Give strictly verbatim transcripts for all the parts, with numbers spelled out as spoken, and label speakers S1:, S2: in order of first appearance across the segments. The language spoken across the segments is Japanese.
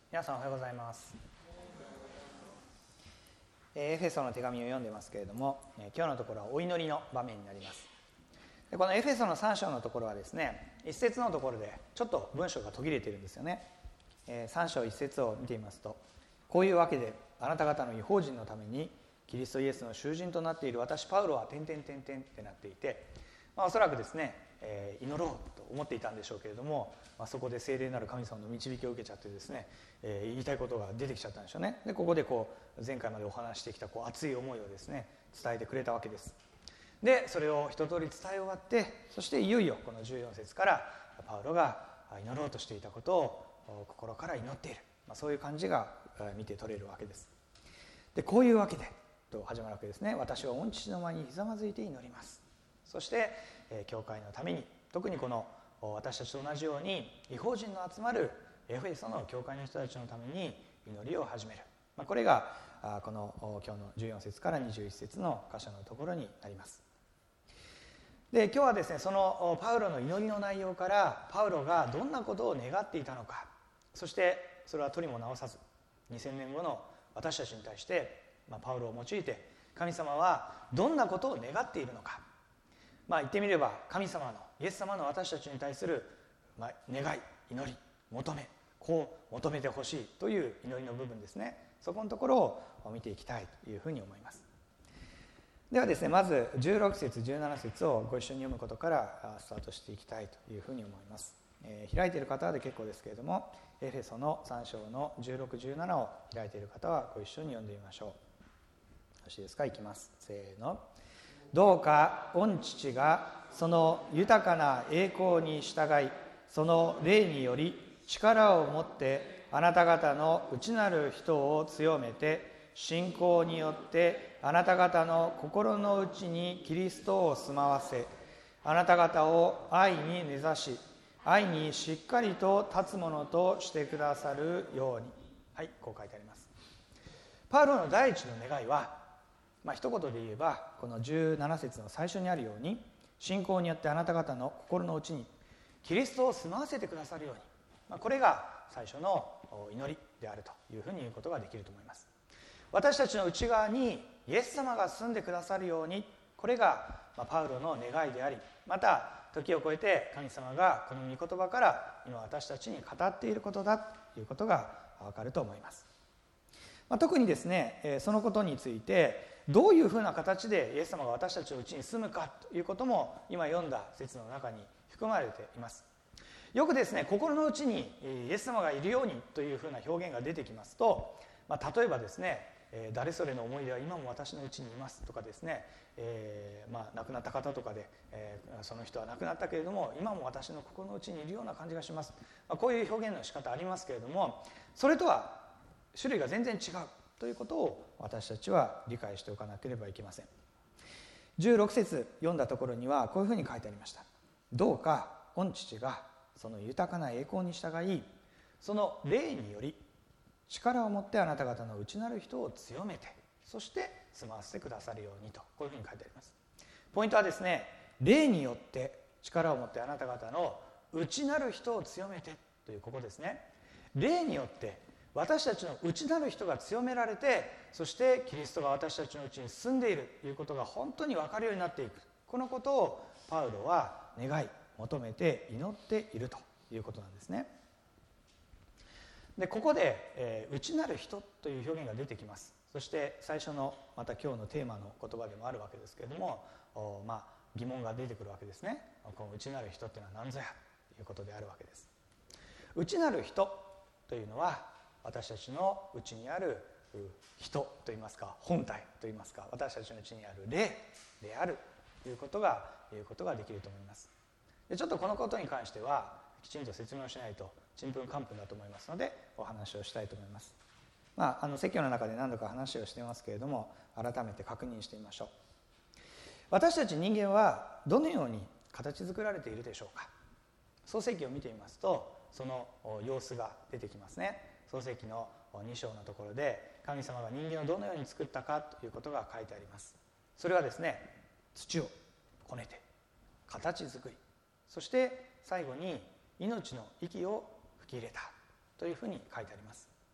S1: 皆さんおはようございます。エフェソの手紙を読んでますけれども、今日のところはお祈りの場面になります。でこのエフェソのさん章のところはですね、一節のところでちょっと文章が途切れているんですよね。さん章一節を見てみますと、こういうわけであなた方の異邦人のためにキリストイエスの囚人となっている私パウロは点々点々ってなっていて、まあ、おそらくですね、えー、祈ろうと思っていたんでしょうけれども、まあ、そこで聖霊なる神様の導きを受けちゃってですね、えー、言いたいことが出てきちゃったんでしょうね。でここでこう前回までお話してきたこう熱い思いをですね伝えてくれたわけです。でそれを一通り伝え終わって、そしていよいよこのじゅうよん節からパウロが祈ろうとしていたことを心から祈っている、まあ、そういう感じが見て取れるわけです。でこういうわけでと始まるわけですね。私は御父の前にひざまずいて祈ります。そして教会のために、特にこの私たちと同じように異邦人の集まるエフェソの教会の人たちのために祈りを始める、まあ、これがこの今日のじゅうよん節からにじゅういち節の箇所のところになります。で今日はですね、そのパウロの祈りの内容からパウロがどんなことを願っていたのか、そしてそれは取りも直さずにせんねんごの私たちに対して、まあ、パウロを用いて神様はどんなことを願っているのか、まあ、言ってみれば神様のイエス様の私たちに対する、まあ、願い、祈り、求め、こう求めてほしいという祈りの部分ですね。そこのところを見ていきたいというふうに思います。ではですね、まずじゅうろく節じゅうなな節をご一緒に読むことからスタートしていきたいというふうに思います。えー、開いている方はで結構ですけれども、エフェソのさん章のじゅうろく、じゅうななを開いている方はご一緒に読んでみましょう。よろしいですか。いきます。せーの。どうか御父がその豊かな栄光に従い、その霊により力を持ってあなた方の内なる人を強めて、信仰によってあなた方の心の内にキリストを住まわせ、あなた方を愛に根ざし、愛にしっかりと立つものとしてくださるように。はい、こう書いてあります。パウロの第一の願いは、まあ一言で言えばこのじゅうなな節の最初にあるように、信仰によってあなた方の心の内にキリストを住まわせてくださるように、まあ、これが最初の祈りであるというふうに言うことができると思います。私たちの内側にイエス様が住んでくださるように、これがパウロの願いであり、また時を超えて神様がこの御言葉から今私たちに語っていることだということが分かると思います。まあ、特にですね、そのことについてどういうふうな形でイエス様が私たちのうちに住むかということも今読んだ説の中に含まれています。よくですね、心の内にイエス様がいるようにというふうな表現が出てきますと、まあ、例えばですね、誰それの思い出は今も私のうちにいますとかですね、えー、まあ亡くなった方とかで、えー、その人は亡くなったけれども今も私の心の内にいるような感じがします、まあ、こういう表現の仕方ありますけれども、それとは種類が全然違うということを私たちは理解しておかなければいけません。じゅうろく節読んだところにはこういうふうに書いてありました。どうか御父がその豊かな栄光に従い、その霊により力を持ってあなた方の内なる人を強めて、そして住まわせてくださるようにと、こういうふうに書いてあります。ポイントはですね、霊によって力を持ってあなた方の内なる人を強めてというここですね。霊によって私たちの内なる人が強められて、そしてキリストが私たちのうちに住んでいるということが本当に分かるようになっていく、このことをパウロは願い求めて祈っているということなんですね。でここで、えー、内なる人という表現が出てきます。そして最初のまた今日のテーマの言葉でもあるわけですけれども、まあ、疑問が出てくるわけですね。この内なる人というのは何ぞやということであるわけです。内なる人というのは私たちの内にある人といいますか、本体といいますか、私たちの内にある霊であるということが言うことができると思います。でちょっとこのことに関してはきちんと説明をしないとちんぷんかんぷんだと思いますのでお話をしたいと思います。まあ、あの説教の中で何度か話をしていますけれども、改めて確認してみましょう。私たち人間はどのように形作られているでしょうか。創世記を見てみますとその様子が出てきますね。創世記のに章のところで神様が人間をどのように作ったかということが書いてあります。それはですね、土をこねて形作り、そして最後に命の息を吹き入れたというふうに書いてあります。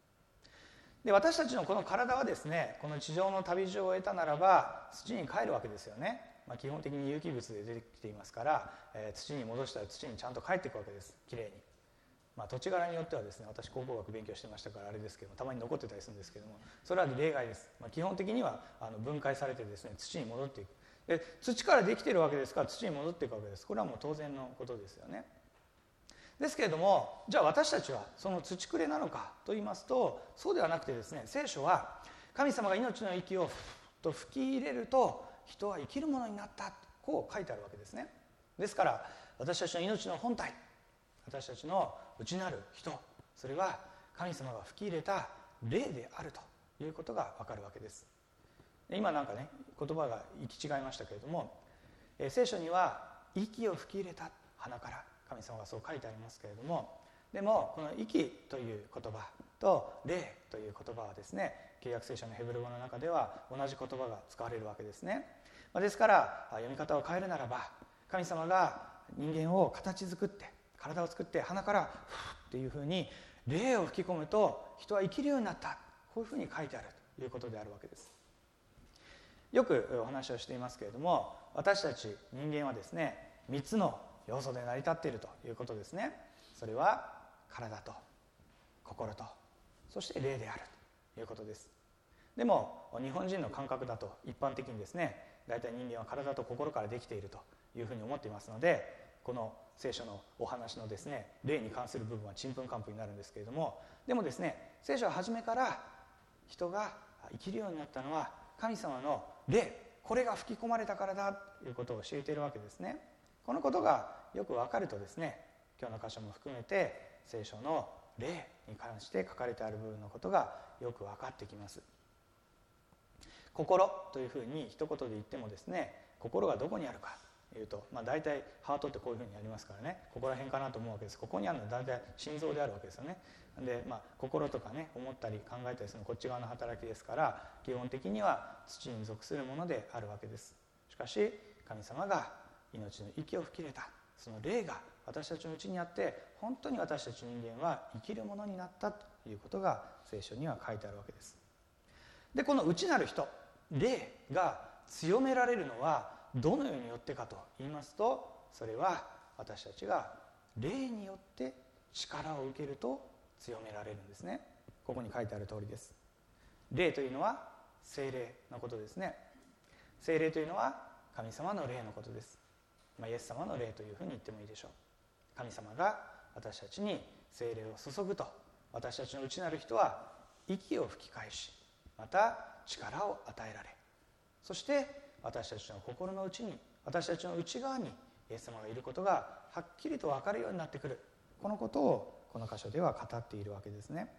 S1: で私たちのこの体はですね、この地上の旅路を終えたならば土に帰るわけですよね。まあ、基本的に有機物で出てきていますから、えー、土に戻したら土にちゃんと帰っていくわけです、きれいに。まあ、土地柄によってはですね、私考古学勉強してましたからあれですけども、たまに残ってたりするんですけども、それは例外です。まあ、基本的にはあの分解されてですね、土に戻っていく。で土からできているわけですから土に戻っていくわけです。これはもう当然のことですよね。ですけれども、じゃあ私たちはその土くれなのかと言いますと、そうではなくてですね、聖書は神様が命の息をふっと吹き入れると人は生きるものになった、こう書いてあるわけですね。ですから私たちの命の本体、私たちの内なる人、それは神様が吹き入れた霊であるということがわかるわけです。今なんかね言葉が行き違いましたけれども、えー、聖書には息を吹き入れた鼻から、神様がそう書いてありますけれども、でもこの息という言葉と霊という言葉はですね、旧約聖書のヘブル語の中では同じ言葉が使われるわけですね。ですから読み方を変えるならば、神様が人間を形作って体を作って鼻からフーっていうふうに霊を吹き込むと人は生きるようになった、こういうふうに書いてあるということであるわけです。よくお話をしていますけれども、私たち人間はですねみっつの要素で成り立っているということですね。それは体と心とそして霊であるということです。でも日本人の感覚だと一般的にですね、大体人間は体と心からできているというふうに思っていますので、この聖書のお話のですね霊に関する部分はちんぷんかんぷんになるんですけれども、でもですね、聖書は初めから人が生きるようになったのは神様の霊、これが吹き込まれたからだということを教えているわけですね。このことがよく分かるとですね、今日の箇所も含めて聖書の霊に関して書かれてある部分のことがよく分かってきます。心というふうに一言で言ってもですね、心がどこにあるかというと、まあ、大体ハートってこういうふうにありますからね、ここら辺かなと思うわけです。ここにあるのは大体心臓であるわけですよね。で、まあ、心とかね思ったり考えたりするのこっち側の働きですから、基本的には土に属するものであるわけです。しかし神様が命の息を吹き入れたその霊が私たちのうちにあって、本当に私たち人間は生きるものになったということが聖書には書いてあるわけです。でこの内なる人、霊が強められるのはどのようによってかと言いますと、それは私たちが霊によって力を受けると強められるんですね。ここに書いてある通りです。霊というのは聖霊のことですね。聖霊というのは神様の霊のことです。まあ、イエス様の霊というふうに言ってもいいでしょう。神様が私たちに聖霊を注ぐと、私たちの内なる人は息を吹き返し、また力を与えられ、そして私たちの心の内に、私たちの内側にイエス様がいることがはっきりと分かるようになってくる。このことをこの箇所では語っているわけですね。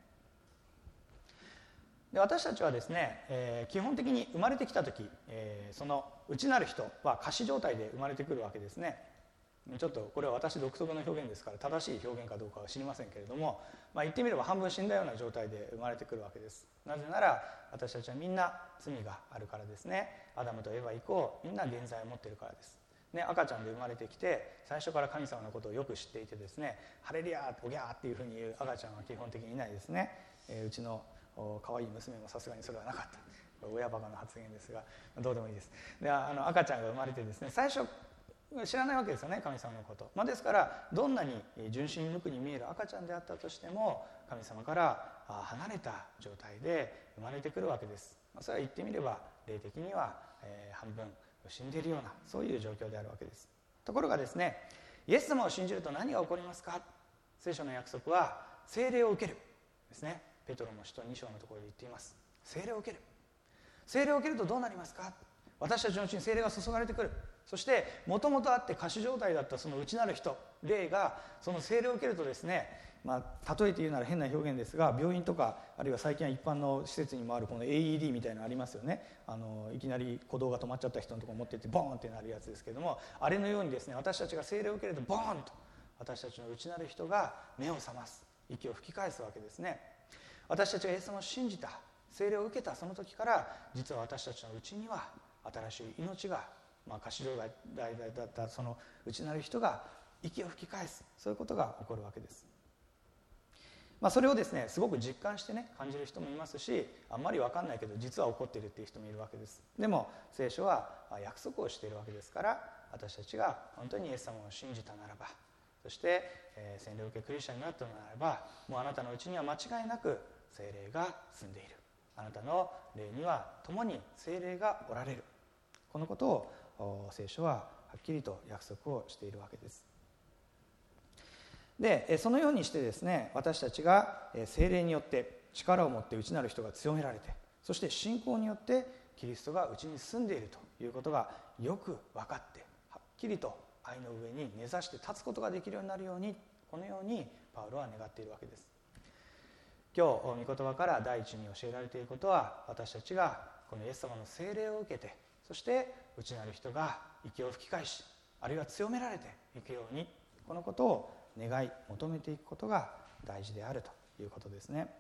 S1: で私たちはですね、えー、基本的に生まれてきた時、えー、その内なる人は仮死状態で生まれてくるわけですね。ちょっとこれは私独特の表現ですから正しい表現かどうかは知りませんけれども、まあ、言ってみれば半分死んだような状態で生まれてくるわけです。なぜなら私たちはみんな罪があるからですね。アダムとエヴァ以降みんな原罪を持っているからです、ね、赤ちゃんで生まれてきて最初から神様のことをよく知っていてですね、ハレリアーおぎゃーっていうふうに言う赤ちゃんは基本的にいないですね。えー、うちの可愛い娘もさすがにそれはなかった。親バカの発言ですがどうでもいいです。であの赤ちゃんが生まれてですね、最初知らないわけですよね、神様のこと、まあ、ですからどんなに純真無垢に見える赤ちゃんであったとしても神様から離れた状態で生まれてくるわけです。それは言ってみれば霊的には半分死んでいるようなそういう状況であるわけです。ところがですね、イエス様を信じると何が起こりますか。聖書の約束は聖霊を受けるですね。ペトロの使徒に章のところで言っています。聖霊を受ける。聖霊を受けるとどうなりますか。私たちのうちに聖霊が注がれてくる。そしてもともとあって仮死状態だったその内なる人、霊がその聖霊を受けるとですね、まあ、例えて言うなら変な表現ですが、病院とかあるいは最近は一般の施設にもあるこの エーイーディー みたいなのありますよね。あのいきなり鼓動が止まっちゃった人のところ持ってってボーンってなるやつですけども、あれのようにですね、私たちが聖霊を受けるとボーンと私たちの内なる人が目を覚ます、息を吹き返すわけですね。私たちがイエス様を信じた、聖霊を受けたその時から実は私たちのうちには新しい命が、まあ、仮死状態だったその内なる人が息を吹き返す、そういうことが起こるわけです。 まあ、それをですねすごく実感してね感じる人もいますし、あんまり分かんないけど実は起こっているっていう人もいるわけです。でも聖書は約束をしているわけですから、私たちが本当にイエス様を信じたならば、そして、えー、洗礼を受けクリスチャンになったならば、もうあなたのうちには間違いなく聖霊が住んでいる、あなたの霊には共に聖霊がおられる、このことを聖書ははっきりと約束をしているわけです。でそのようにしてですね、私たちが聖霊によって力を持って内なる人が強められて、そして信仰によってキリストが内に住んでいるということがよく分かって、はっきりと愛の上に根ざして立つことができるようになるように、このようにパウロは願っているわけです。今日御言葉から第一に教えられていることは、私たちがこのイエス様の聖霊を受けて、そして内なる人が息を吹き返し、あるいは強められていくように、このことを願い求めていくことが大事であるということですね。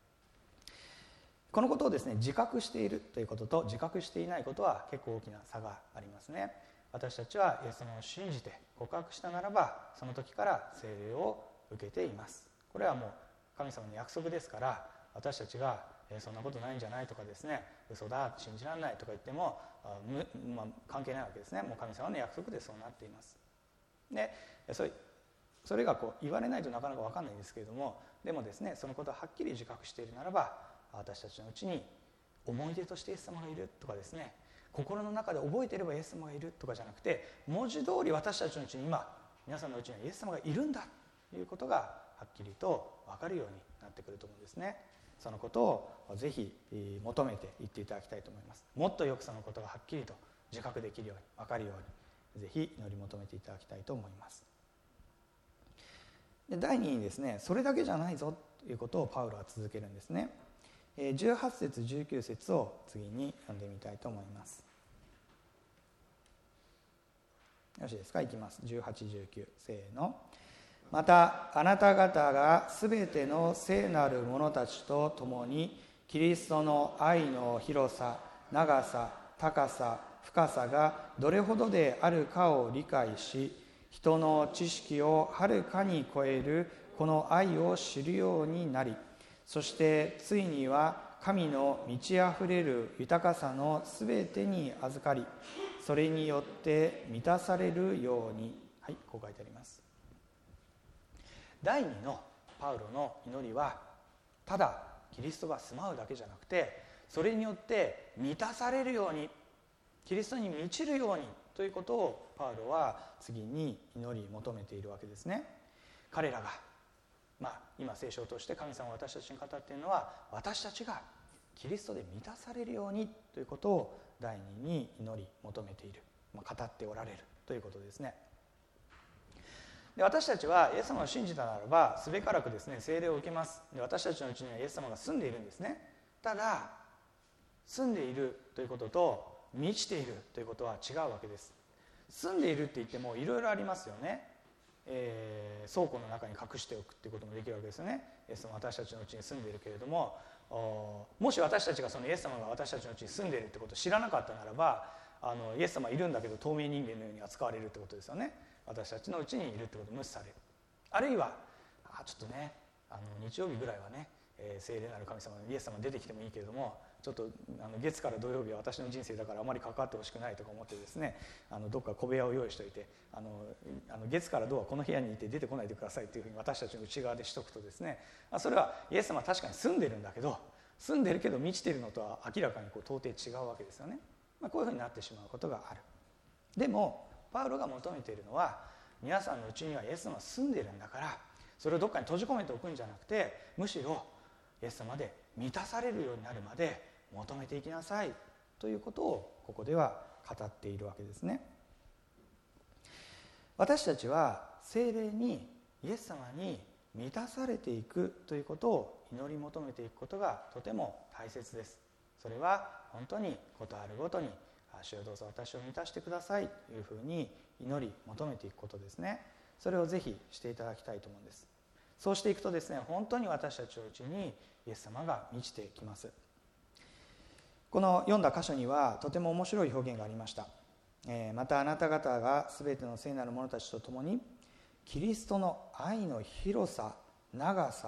S1: このことをですね自覚しているということと自覚していないことは結構大きな差がありますね。私たちはイエス様を信じて告白したならば、その時から聖霊を受けています。これはもう神様の約束ですから、私たちがそんなことないんじゃないとかですね、嘘だ信じられないとか言ってもまあ、関係ないわけですね。もう神様の約束でそうなっています。でそれそれがこう言われないとなかなか分かんないんですけれども、でもですねそのことをはっきり自覚しているならば、私たちのうちに思い出としてイエス様がいるとかですね、心の中で覚えていればイエス様がいるとかじゃなくて、文字通り私たちのうちに今皆さんのうちにはイエス様がいるんだということがはっきりと分かるようになってくると思うんですね。そのことをぜひ求めていっていただきたいと思います。もっとよくそのことがはっきりと自覚できるように分かるように、ぜひ祈り求めていただきたいと思います。で第二にですね、それだけじゃないぞということをパウロは続けるんですね。じゅうはち節じゅうきゅう節を次に読んでみたいと思います。よろしいですか。いきます。じゅうはち、じゅうきゅう、せーの。またあなた方がすべての聖なる者たちと共にキリストの愛の広さ、長さ、高さ、深さがどれほどであるかを理解し、人の知識をはるかに超えるこの愛を知るようになり、そしてついには神の満ちあふれる豊かさのすべてに預かり、それによって満たされるように。はい、こう書いてあります。第二のパウロの祈りは、ただキリストが住まうだけじゃなくて、それによって満たされるように、キリストに満ちるようにということをパウロは次に祈り求めているわけですね。彼らが、まあ、今聖書を通して神様が私たちに語っているのは、私たちがキリストで満たされるようにということを第二に祈り求めている、まあ、語っておられるということですね。で私たちはイエス様を信じたならば、すべからくですね聖霊を受けます。で私たちのうちにはイエス様が住んでいるんですね。ただ住んでいるということと満ちているということは違うわけです。住んでいるって言ってもいろいろありますよね。えー、倉庫の中に隠しておくっていうこともできるわけですよね。イエス様は私たちのうちに住んでいるけれども、もし私たちがそのイエス様が私たちのうちに住んでいるってことを知らなかったならば、あのイエス様いるんだけど透明人間のように扱われるってことですよね。私たちのうちにいるってことを無視される。あるいはあちょっとねあの日曜日ぐらいはね、えー、聖霊なる神様イエス様出てきてもいいけれども、ちょっとあの月から土曜日は私の人生だからあまり関わってほしくないとか思ってですね、あのどっか小部屋を用意しておいて、あのあの月から土はこの部屋にいて出てこないでくださいというふうに私たちの内側でしとくとですね、それはイエス様は確かに住んでるんだけど、住んでるけど満ちているのとは明らかにこう到底違うわけですよね。まあ、こういうふうになってしまうことがある。でもパウロが求めているのは、皆さんのうちにはイエス様が住んでいるんだから、それをどっかに閉じ込めておくんじゃなくて、むしろイエス様で満たされるようになるまで求めていきなさいということをここでは語っているわけですね。私たちは聖霊にイエス様に満たされていくということを祈り求めていくことがとても大切です。それは本当にことあるごとに、主よどうぞ私を満たしてくださいというふうに祈り求めていくことですね。それをぜひしていただきたいと思うんです。そうしていくとですね、本当に私たちのうちにイエス様が満ちてきます。この読んだ箇所にはとても面白い表現がありました。えー、またあなた方がすべての聖なる者たちと共にキリストの愛の広さ、長さ、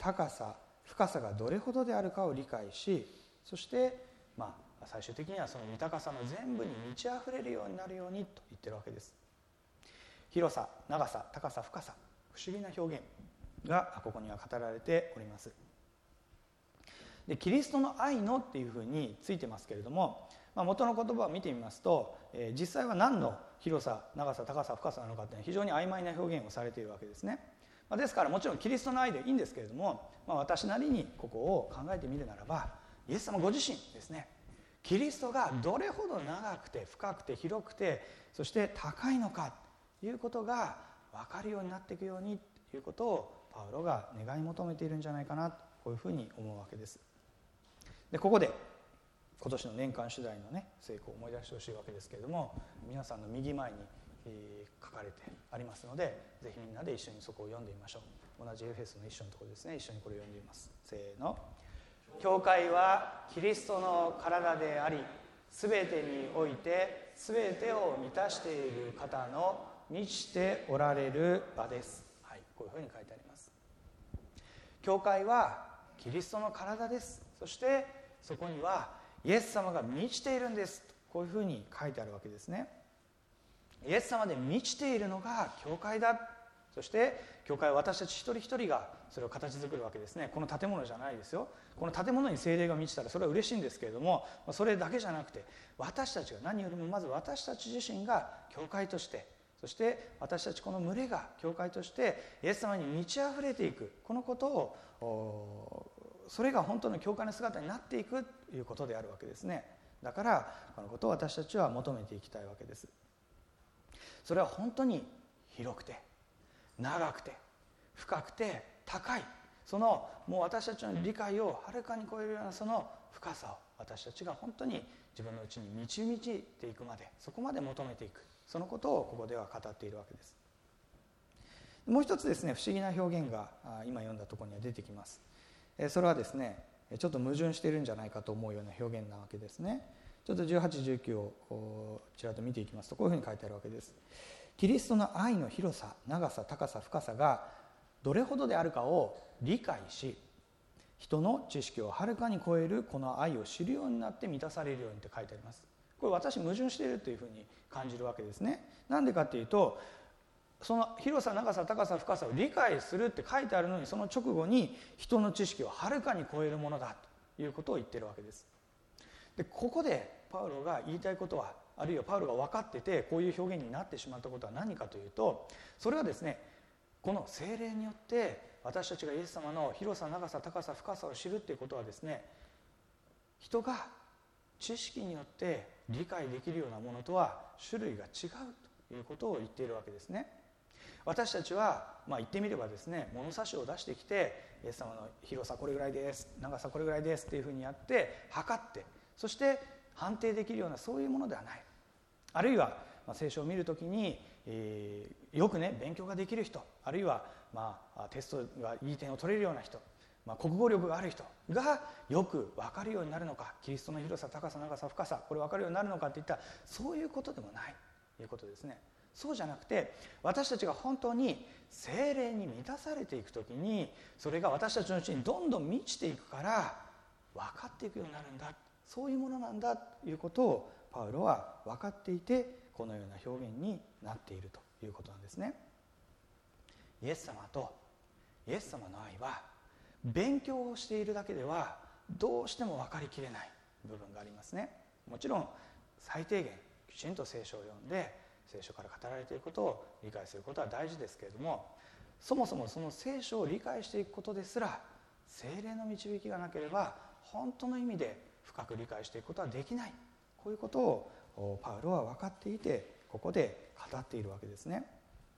S1: 高さ深さがどれほどであるかを理解し、そして、まあ、最終的にはその豊かさの全部に満ち溢れるようになるようにと言ってるわけです。広さ、長さ、高さ、深さ、不思議な表現がここには語られております。でキリストの愛のっていうふうについてますけれども、まあ、元の言葉を見てみますと、えー、実際は何の広さ、長さ、高さ、深さなのかっていうのは非常に曖昧な表現をされているわけですね。まあ、ですからもちろんキリストの愛でいいんですけれども、まあ、私なりにここを考えてみるならば、イエス様ご自身ですね、キリストがどれほど長くて深くて広くてそして高いのかということが分かるようになっていくようにということをパウロが願い求めているんじゃないかなと、こういうふうに思うわけです。でここで今年の年間主題のね成功を思い出してほしいわけですけれども、皆さんの右前に、えー、書かれてありますので、ぜひみんなで一緒にそこを読んでみましょう。同じエフェスの一緒のところですね。一緒にこれを読んでみます。せーの。教会はキリストの体であり、すべてにおいてすべてを満たしている方の満ちておられる場です。はい、こういうふうに書いてあります。教会はキリストの体です。そしてそこにはイエス様が満ちているんです。こういうふうに書いてあるわけですね。イエス様で満ちているのが教会だ。そして教会は私たち一人一人がそれを形作るわけですね。この建物じゃないですよ。この建物に聖霊が満ちたらそれは嬉しいんですけれども、それだけじゃなくて、私たちが何よりもまず私たち自身が教会として、そして私たちこの群れが教会としてイエス様に満ち溢れていく、このことをそれが本当の教会の姿になっていくということであるわけですね。だからこのことを私たちは求めていきたいわけです。それは本当に広くて長くて深くて高い、そのもう私たちの理解をはるかに超えるようなその深さを私たちが本当に自分のうちに満ち満ちていくまで、そこまで求めていく、そのことをここでは語っているわけです。もう一つですね、不思議な表現が今読んだところには出てきます。それはですね、ちょっと矛盾しているんじゃないかと思うような表現なわけですね。ちょっとじゅうはち、じゅうきゅうをちらっと見ていきますと、こういうふうに書いてあるわけです。キリストの愛の広さ、長さ、高さ、深さがどれほどであるかを理解し、人の知識をはるかに超えるこの愛を知るようになって満たされるようにって書いてあります。これ私矛盾しているというふうに感じるわけですね。なんでかっていうと、その広さ、長さ、高さ、深さを理解するって書いてあるのに、その直後に人の知識をはるかに超えるものだということを言っているわけです。でここでパウロが言いたいことは、あるいはパウロが分かっててこういう表現になってしまったことは何かというと、それはですね、この聖霊によって私たちがイエス様の広さ、長さ、高さ、深さを知るっていうことはですね、人が知識によって理解できるようなものとは種類が違うということを言っているわけですね。私たちは、まあ、言ってみればですね、物差しを出してきて、イエス様の広さこれぐらいです、長さこれぐらいですっていうふうにやって測って、そして判定できるようなそういうものではない。あるいは、まあ、聖書を見るときに、えー、よくね勉強ができる人、あるいは、まあ、テストがいい点を取れるような人、まあ、国語力がある人がよく分かるようになるのか、キリストの広さ、高さ、長さ、深さ、これ分かるようになるのかっていったら、そういうことでもないということですね。そうじゃなくて、私たちが本当に聖霊に満たされていくときに、それが私たちのうちにどんどん満ちていくから分かっていくようになるんだ、そういうものなんだということをパウロは分かっていて、このような表現になっているということなんですね。イエス様とイエス様の愛は勉強をしているだけではどうしても分かりきれない部分がありますね。もちろん最低限きちんと聖書を読んで聖書から語られていることを理解することは大事ですけれども、そもそもその聖書を理解していくことですら聖霊の導きがなければ本当の意味で深く理解していくことはできない、こういうことをパウロは分かっていてここで語っているわけですね。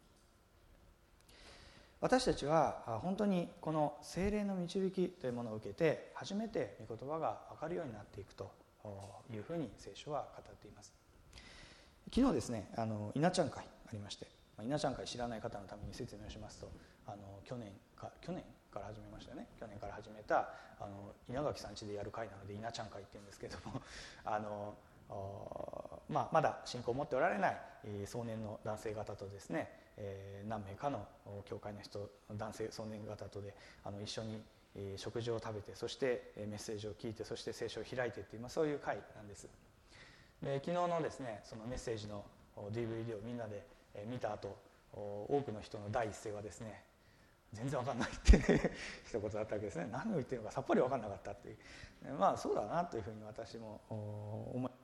S1: 私たちは本当にこの聖霊の導きというものを受けて初めて御言葉が分かるようになっていくというふうに聖書は語っています。昨日ですね、あの稲ちゃん会ありまして、稲ちゃん会知らない方のために説明をしますと、あの去年か去年から始めましたね。去年から始めたあの稲垣さん家でやる会なので稲ちゃん会って言うんですけれども、あのまあ、まだ信仰を持っておられない壮年の男性方とですね、えー、何名かの教会の人、男性壮年方とであの一緒に食事を食べて、そしてメッセージを聞いて、そして聖書を開いてっていう、まあ、そういう会なんです。で昨日のですねそのメッセージの ディーブイディー をみんなで見た後、多くの人の第一声はですね、全然わかんないって一言だったわけですね。何を言ってるのかさっぱりわかんなかったっていう、まあそうだなというふうに私も思いました。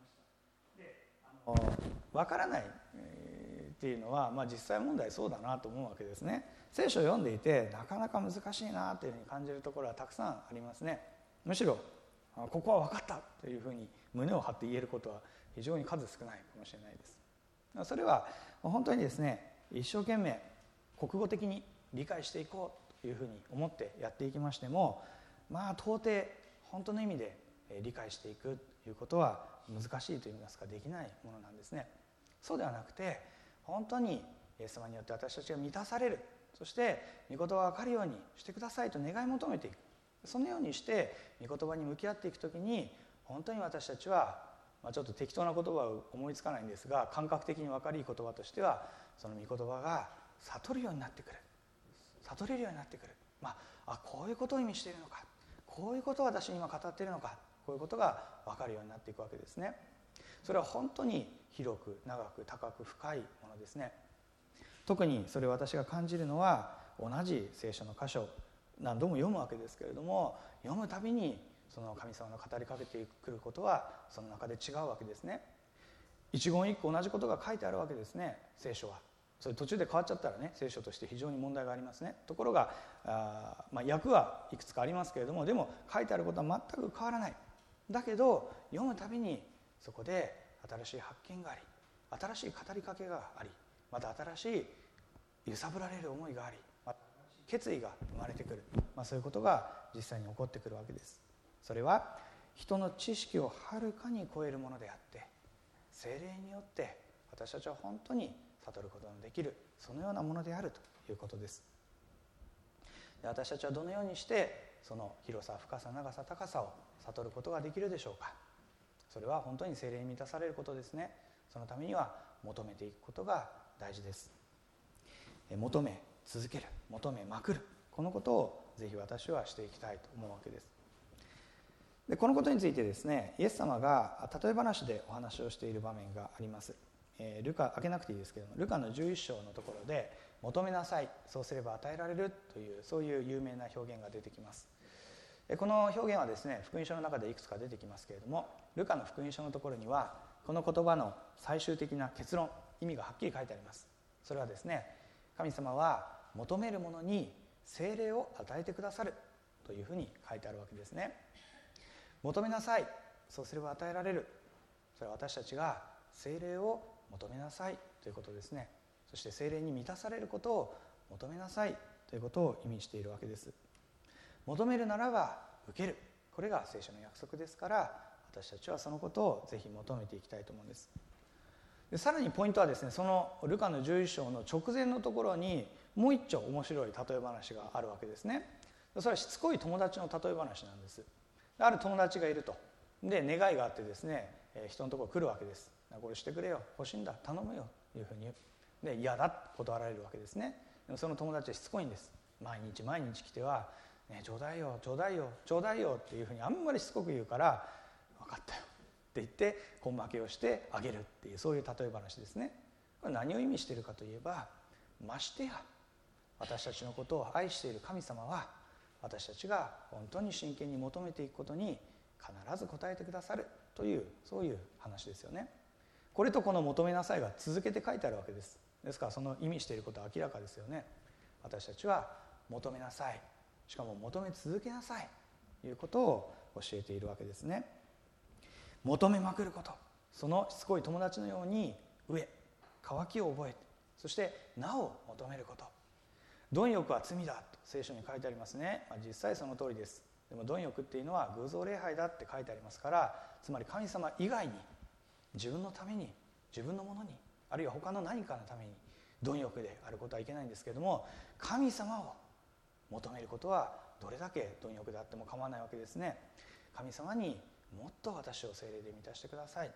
S1: で、あのわからないっていうのは、まあ、実際問題そうだなと思うわけですね。聖書を読んでいてなかなか難しいなというふうに感じるところはたくさんありますね。むしろここは分かったというふうに胸を張って言えることは非常に数少ないかもしれないです。それは本当にですね、一生懸命国語的に理解していこうというふうに思ってやっていきましても、まあ到底本当の意味で理解していくということは難しいといいますか、できないものなんですね。そうではなくて、本当にイエス様によって私たちが満たされる、そして御言葉が分かるようにしてくださいと願い求めていく。そのようにして御言葉に向き合っていくときに、本当に私たちは、まあ、ちょっと適当な言葉を思いつかないんですが、感覚的に分かりいい言葉としては、その御言葉が悟るようになってくる、悟れるようになってくる、まあ、あこういうことを意味しているのか、こういうことを私に今語っているのか、こういうことが分かるようになっていくわけですね。それは本当に広く長く高く深いものですね。特にそれを私が感じるのは、同じ聖書の箇所何度も読むわけですけれども、読むたびにその神様の語りかけてくることはその中で違うわけですね。一言一句同じことが書いてあるわけですね、聖書は。それ途中で変わっちゃったらね、聖書として非常に問題がありますね。ところがあ、まあ、訳はいくつかありますけれども、でも書いてあることは全く変わらない。だけど読むたびにそこで新しい発見があり、新しい語りかけがあり、また新しい揺さぶられる思いがあり、また決意が生まれてくる、まあ、そういうことが実際に起こってくるわけです。それは人の知識をはるかに超えるものであって、聖霊によって私たちは本当に悟ることのできる、そのようなものであるということです。で、私たちはどのようにしてその広さ、深さ、長さ、高さを悟ることができるでしょうか。それは本当に聖霊に満たされることですね。そのためには求めていくことが大事です。求め続ける、求めまくる、このことをぜひ私はしていきたいと思うわけです。で、このことについてですね、イエス様が例え話でお話をしている場面があります。えー、ルカ開けなくていいですけども、ルカのじゅういっ章のところで、求めなさい、そうすれば与えられるという、そういう有名な表現が出てきます。この表現はですね、福音書の中でいくつか出てきますけれども、ルカの福音書のところにはこの言葉の最終的な結論、意味がはっきり書いてあります。それはですね、神様は求める者に聖霊を与えてくださるというふうに書いてあるわけですね。求めなさい、そうすれば与えられる、それは私たちが聖霊を求めなさいということですね。そして聖霊に満たされることを求めなさいということを意味しているわけです。求めるならば受ける、これが聖書の約束ですから、私たちはそのことをぜひ求めていきたいと思うんです。で、さらにポイントはですね、そのルカのじゅういっ章の直前のところにもう一丁面白い例え話があるわけですね。それはしつこい友達の例え話なんです。ある友達がいると。で、願いがあってですね、人のところ来るわけです。これしてくれよ、欲しいんだ、頼むよというふうに言う。で、嫌だと断られるわけですね。でもその友達はしつこいんです。毎日毎日来ては、ね、ちょうだいよちょうだいよちょうだいよっていうふうにあんまりしつこく言うから、分かったよって言って根負けをしてあげるっていう、そういう例え話ですね。これ何を意味しているかといえば、ましてや私たちのことを愛している神様は、私たちが本当に真剣に求めていくことに必ず応えてくださるという、そういう話ですよね。これとこの求めなさいが続けて書いてあるわけです。ですからその意味していることは明らかですよね。私たちは求めなさい、しかも求め続けなさいということを教えているわけですね。求めまくること、そのしつこい友達のように飢え渇きを覚えて、そしてなお求めること。貪欲は罪だと聖書に書いてありますね。まあ、実際その通りです。でも貪欲っていうのは偶像礼拝だって書いてありますから、つまり神様以外に自分のために、自分のものに、あるいは他の何かのために貪欲であることはいけないんですけれども、神様を求めることはどれだけ貪欲であっても構わないわけですね。神様にもっと私を聖霊で満たしてください、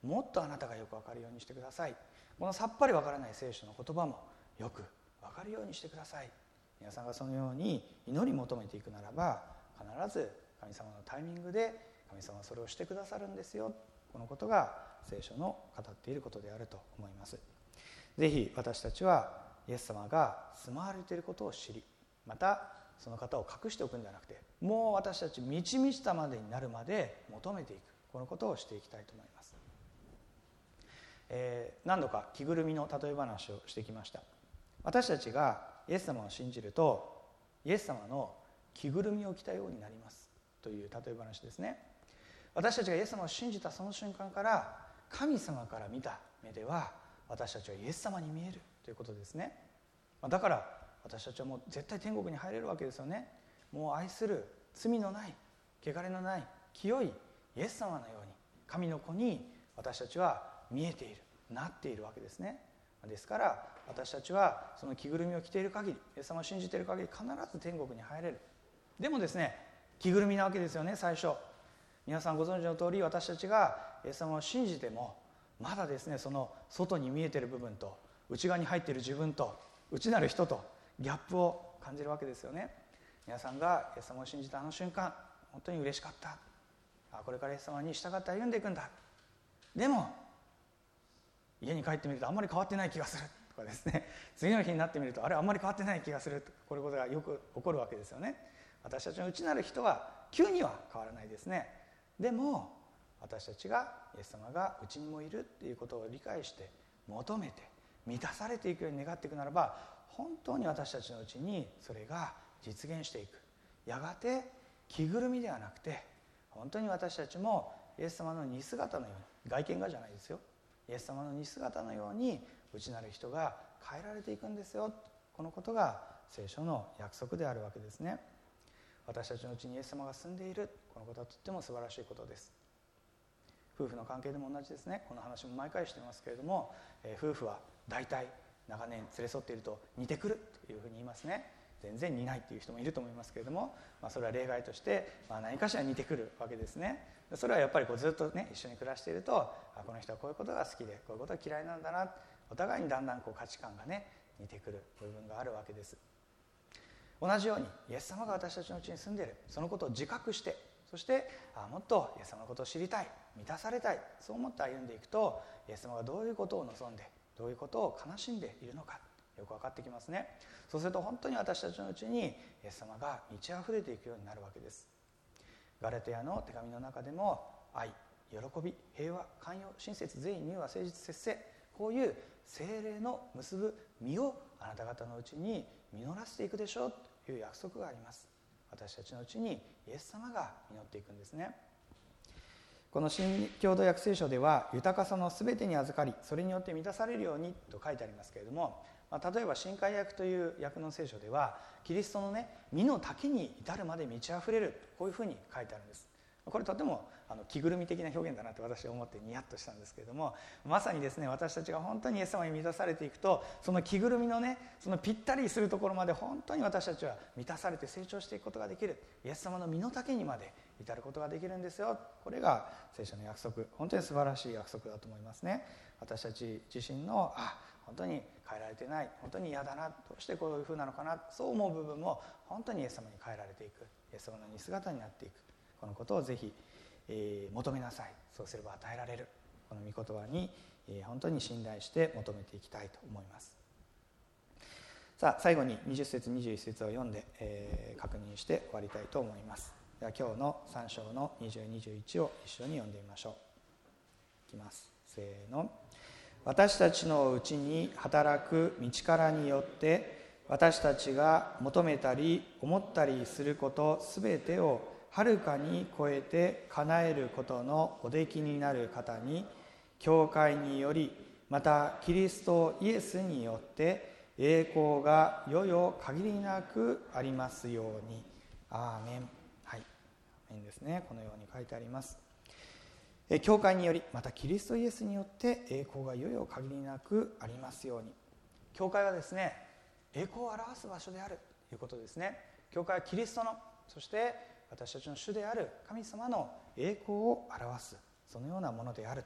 S1: もっとあなたがよく分かるようにしてください。このさっぱり分からない聖書の言葉もよく分かるようにしてください。皆さんがそのように祈り求めていくならば、必ず神様のタイミングで神様はそれをしてくださるんですよ。このことが聖書の語っていることであると思います。ぜひ私たちはイエス様が住まわれていることを知り、またその方を隠しておくんじゃなくて、もう私たち満ち満ちたまでになるまで求めていく、このことをしていきたいと思います。えー、何度か着ぐるみの例え話をしてきました。私たちがイエス様を信じると、イエス様の着ぐるみを着たようになりますという例え話ですね。私たちがイエス様を信じたその瞬間から、神様から見た目では私たちはイエス様に見えるということですね。だから私たちはもう絶対天国に入れるわけですよね。もう愛する罪のない、汚れのない清いイエス様のように、神の子に私たちは見えている、なっているわけですね。ですから私たちはその着ぐるみを着ている限り、イエス様を信じている限り、必ず天国に入れる。でもですね、着ぐるみなわけですよね。最初皆さんご存知の通り、私たちがイエス様を信じてもまだですね、その外に見えている部分と内側に入っている自分と内なる人とギャップを感じるわけですよね。皆さんがイエス様を信じたあの瞬間、本当に嬉しかった、あ、これからイエス様に従って歩んでいくんだ。でも家に帰ってみるとあんまり変わってない気がするとかですね、次の日になってみるとあれあんまり変わってない気がする、こういうことがよく起こるわけですよね。私たちの内なる人は急には変わらないですね。でも私たちがイエス様が内にもいるっていうことを理解して求めて満たされていくように願っていくならば、本当に私たちのうちにそれが実現していく。やがて着ぐるみではなくて、本当に私たちもイエス様の似姿のように、外見がじゃないですよ、イエス様の似姿のように内なる人が変えられていくんですよ。このことが聖書の約束であるわけですね。私たちのうちにイエス様が住んでいる、このことはとっても素晴らしいことです。夫婦の関係でも同じですね。この話も毎回してますけれども、えー、夫婦は大体長年連れ添っていると似てくるというふうに言いますね。全然似ないっていう人もいると思いますけれども、まあ、それは例外として、まあ、何かしら似てくるわけですね。それはやっぱりこうずっとね一緒に暮らしていると、あ、この人はこういうことが好きでこういうことが嫌いなんだな、お互いにだんだんこう価値観がね似てくる部分があるわけです。同じようにイエス様が私たちのうちに住んでいる、そのことを自覚して、そしてあもっとイエス様のことを知りたい、満たされたい、そう思って歩んでいくと、イエス様がどういうことを望んでどういうことを悲しんでいるのかよく分かってきますね。そうすると本当に私たちのうちにイエス様が満ち溢れていくようになるわけです。ガラテヤの手紙の中でも、愛、喜び、平和、寛容、親切、善意、柔和、誠実、節制、こういう聖霊の結ぶ実をあなた方のうちに実らせていくでしょうという約束があります。私たちのうちにイエス様が実っていくんですね。この新共同訳聖書では、豊かさのすべてに預かりそれによって満たされるようにと書いてありますけれども、まあ、例えば新海訳という訳の聖書では、キリストのね実の滝に至るまで満ち溢れる、こういうふうに書いてあるんです。これとてもあの着ぐるみ的な表現だなと私は思ってニヤッとしたんですけれども、まさにですね、私たちが本当にイエス様に満たされていくと、その着ぐるみのねそのぴったりするところまで本当に私たちは満たされて成長していくことができる、イエス様の身の丈にまで至ることができるんですよ。これが聖書の約束、本当に素晴らしい約束だと思いますね。私たち自身のあ本当に変えられてない、本当に嫌だな、どうしてこういうふうなのかな、そう思う部分も本当にイエス様に変えられていく、イエス様の似姿になっていく、このことをぜひ、えー、求めなさい。そうすれば与えられる、この御言葉に、えー、本当に信頼して求めていきたいと思います。さあ最後ににじゅっ節にじゅういち節を読んで、えー、確認して終わりたいと思います。では今日のさん章のにじゅう、にじゅういちを一緒に読んでみましょう。いきます。せーの。私たちのうちに働く道からによって私たちが求めたり思ったりすることすべてをはるかに超えて叶えることのおできになる方に、教会によりまたキリストイエスによって栄光が世々限りなくありますように。アーメン。はい、アーメンですね。このように書いてあります。教会によりまたキリストイエスによって栄光が世々限りなくありますように。教会はですね、栄光を表す場所であるということですね。教会はキリストの、そして私たちの主である神様の栄光を表す、そのようなものであるとい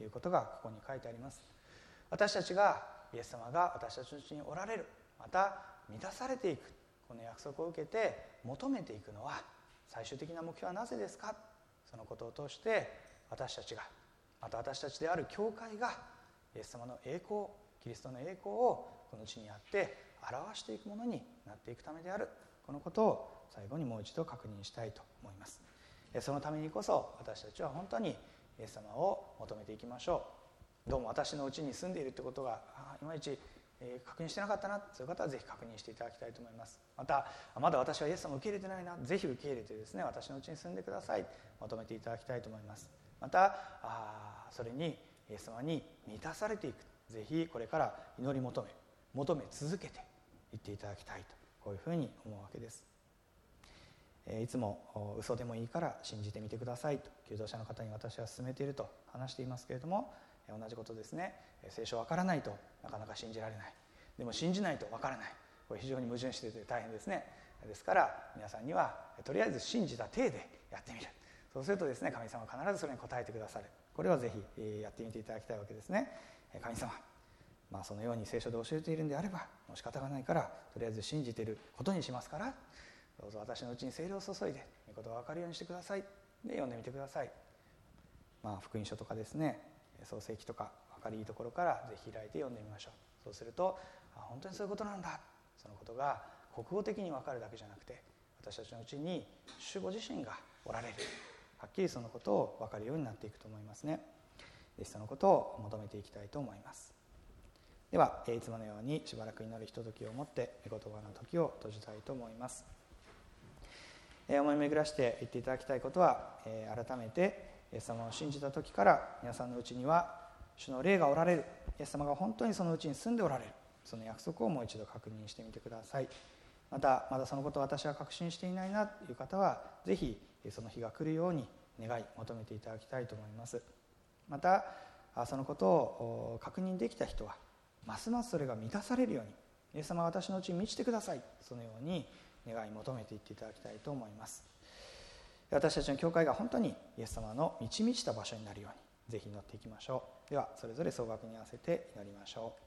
S1: いうことがここに書いてあります。私たちがイエス様が私たちのうちにおられる、また満たされていく、この約束を受けて求めていくのは、最終的な目標はなぜですか。そのことを通して私たちが、また私たちである教会がイエス様の栄光、キリストの栄光をこの地にあって表していくものになっていくためである、このことを最後にもう一度確認したいと思います。そのためにこそ私たちは本当にイエス様を求めていきましょう。どうも私のうちに住んでいるということがいまいち確認してなかったな、そういう方はぜひ確認していただきたいと思います。またまだ私はイエス様を受け入れてないな、ぜひ受け入れてですね、私のうちに住んでください、求めていただきたいと思います。またあそれにイエス様に満たされていく、ぜひこれから祈り求め求め続けていっていただきたいと、こういうふうに思うわけです。いつも嘘でもいいから信じてみてくださいと求道者の方に私は勧めていると話していますけれども、同じことですね。聖書わからないとなかなか信じられない、でも信じないとわからない、これ非常に矛盾していて大変ですね。ですから皆さんにはとりあえず信じた体でやってみる、そうするとですね、神様は必ずそれに応えてくださる。これはぜひやってみていただきたいわけですね。神様、まあ、そのように聖書で教えているんであればもう仕方がないからとりあえず信じていることにしますから、どうぞ私のうちに聖霊を注いで御言葉が分かるようにしてください。で読んでみてください。まあ、福音書とかですね、創世記とか分かりいいところからぜひ開いて読んでみましょう。そうすると本当にそういうことなんだ、そのことが国語的に分かるだけじゃなくて、私たちのうちに主ご自身がおられる、はっきりそのことを分かるようになっていくと思いますね。ぜひそのことを求めていきたいと思います。ではいつものようにしばらく祈るひとときをもって御言葉の時を閉じたいと思います。思い巡らして言っていただきたいことは、改めてイエス様を信じた時から皆さんのうちには主の霊がおられる、イエス様が本当にそのうちに住んでおられる、その約束をもう一度確認してみてください。またまだそのことを私は確信していないなという方は、ぜひその日が来るように願い求めていただきたいと思います。またそのことを確認できた人はますますそれが満たされるように、イエス様は私のうちに満ちてください、そのように願い求めていっていただきたいと思います。私たちの教会が本当にイエス様の満ち満ちた場所になるようにぜひ祈っていきましょう。ではそれぞれ総額に合わせて祈りましょう。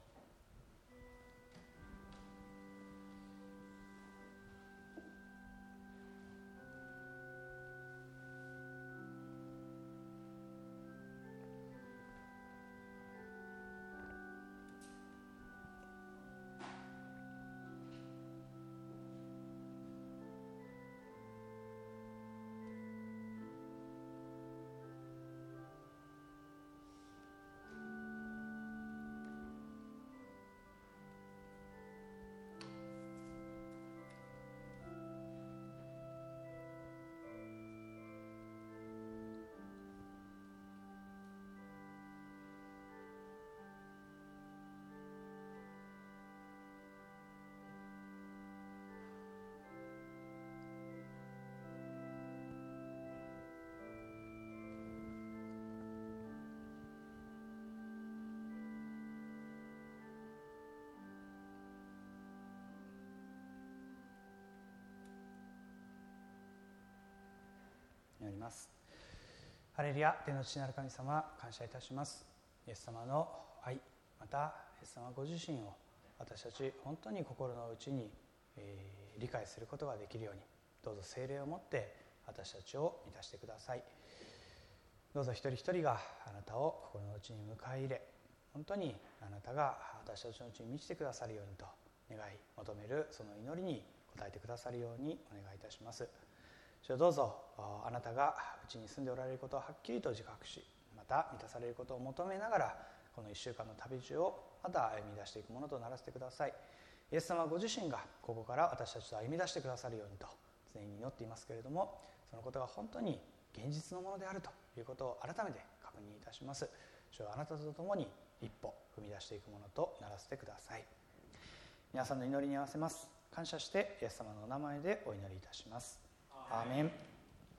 S1: 祈ります。ハレルヤ、天の父なる神様、感謝いたします。イエス様の愛、またイエス様ご自身を私たち本当に心の内に、えー、理解することができるように、どうぞ聖霊をもって私たちを満たしてください。どうぞ一人一人があなたを心の内に迎え入れ、本当にあなたが私たちのうちに満ちてくださるようにと願い求めるその祈りに応えてくださるようにお願いいたします。主よ、どうぞあなたがうちに住んでおられることをはっきりと自覚し、また満たされることを求めながらこのいっしゅうかんの旅路をまた歩み出していくものとならせてください。イエス様ご自身がここから私たちと歩み出してくださるようにと常に祈っていますけれども、そのことが本当に現実のものであるということを改めて確認いたします。主よ、あなたと共に一歩踏み出していくものとならせてください。皆さんの祈りに合わせます。感謝してイエス様のお名前でお祈りいたします。アーメン。